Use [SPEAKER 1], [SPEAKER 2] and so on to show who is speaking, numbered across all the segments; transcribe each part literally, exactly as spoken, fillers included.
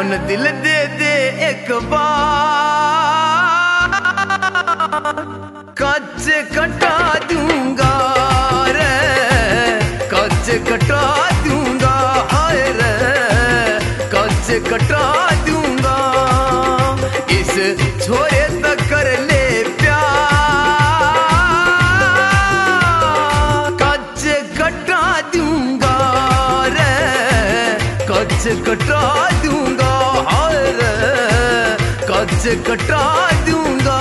[SPEAKER 1] मन दिल दे दे एक बार, कच्च कटा दूंगा रे, कच्च कटा दूंगा, हाय रे कच्च कटा दूंगा। इस छोरे तक कर ले प्यार, कच्च कटा दूंगा रे, कच्च कटा दूंगा, हाय रे कच्च कटा दूंगा।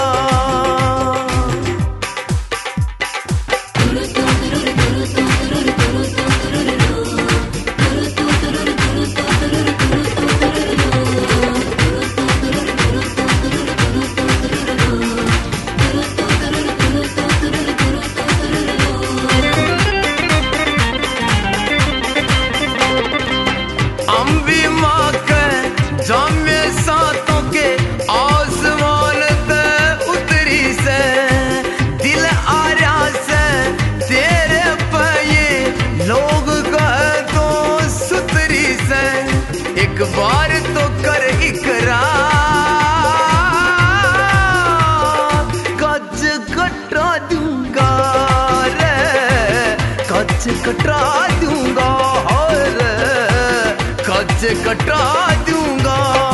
[SPEAKER 1] अम्बी माँ के जामे सातों के आसमान ते उतरी से, दिल आर्या से तेरे पे ये लोग कह तो सुतरी से। एक बार तो कर इकरार, कच्च कटा दूंगा रे, कच्च कटा दूंगा, हाय रे कच्च कटा दूंगा।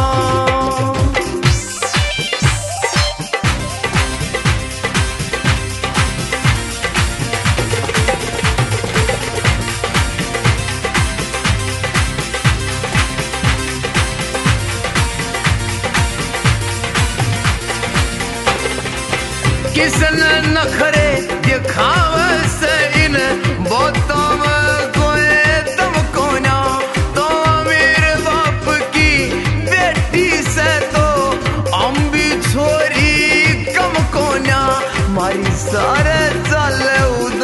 [SPEAKER 1] किसने नखरे दिखावे से इन बातों में कोई दम को ना, तो मेरे बाप की बेटी से तो अम्बी छोरी कम को ना, मारी सारे चले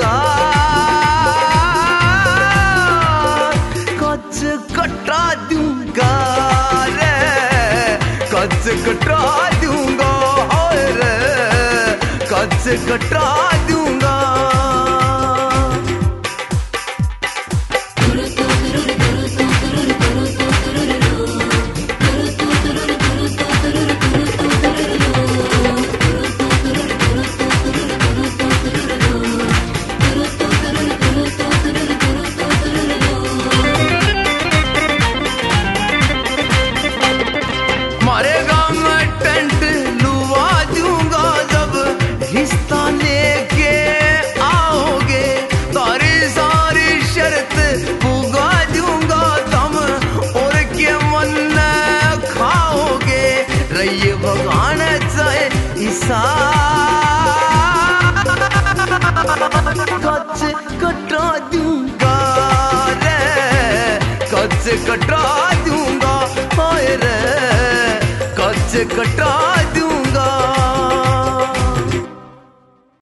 [SPEAKER 1] उधार, कच्च कटा दूंगा रे, कच्च कटा दूंगा, हाय रे कच्च कटा दूंगा। मारे गाँव में टेंट लुवा दूंगा, जब रिश्ता लेके आओगे तारी सारी शर्त पुगा दूंगा, तुम और के मन खाओगे रही भगवान चाहे ईसा। कच्च कटा दूंगा रे, कच्च कटा दूंगा, हाय रे कच्च कटा दूंगा।